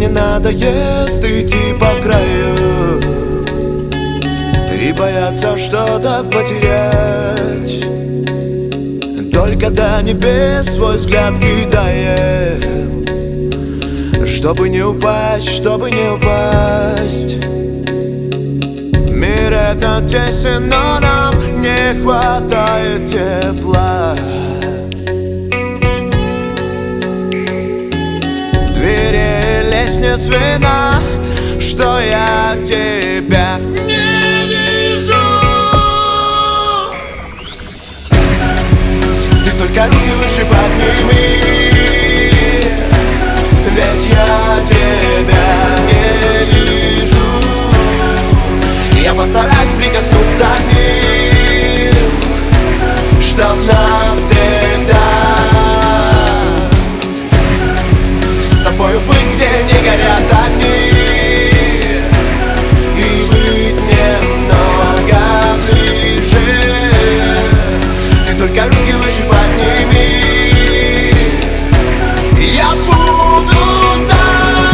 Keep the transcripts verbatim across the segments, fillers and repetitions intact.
не надоест идти по краю и бояться что-то потерять. Только до небес свой взгляд кидаем, чтобы не упасть, чтобы не упасть. Мир этот тесен, но нам не хватает тепла. Двери лестниц вина, что я тебя не вижу. Ты только руки выше подними, ведь я тебя не вижу. Я постараюсь прикоснуться к ним, чтоб навсегда с тобою быть, где не горят огни, и быть немного ближе. Ты только руки выше подними, я буду там.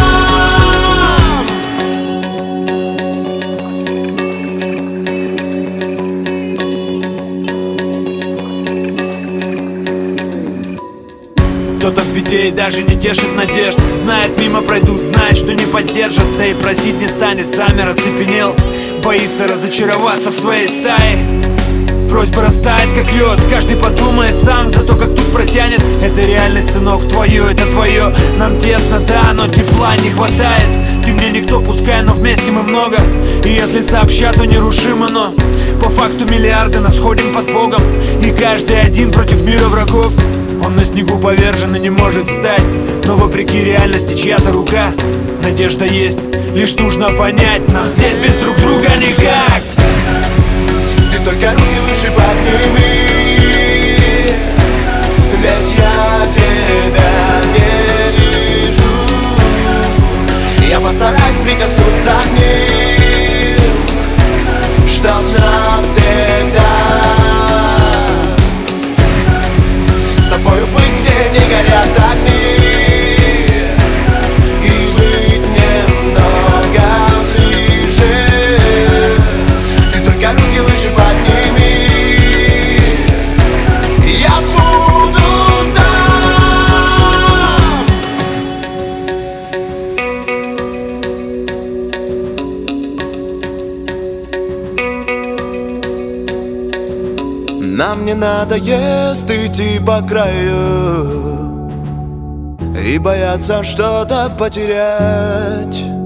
Кто-то в беде и даже не тешит надежд. Знает, мимо пройдут, знает, что не поддержат. Да и просить не станет, замер, оцепенел. Боится разочароваться в своей стае. Просьба растает, как лед. Каждый подумает сам за то, как тут протянет. Это реальность, сынок, твое, это твое. Нам тесно, да, но тепла не хватает. Ты мне никто, пускай, но вместе мы много. И если сообща, то нерушимо, но по факту миллиарды нас ходим под Богом. И каждый один против мира врагов. Он на снегу повержен и не может встать, но вопреки реальности чья-то рука. Надежда есть, лишь нужно понять, нам здесь без друг друга никак. Ты только руки выше подними, ведь я тебя не вижу. Я постараюсь прикоснуться к ним, чтоб навсегда с тобою быть, где не горят огни, и быть немного ближе. Ты только руки выше подними, я буду там. Нам не надоест идти по краю и бояться что-то потерять.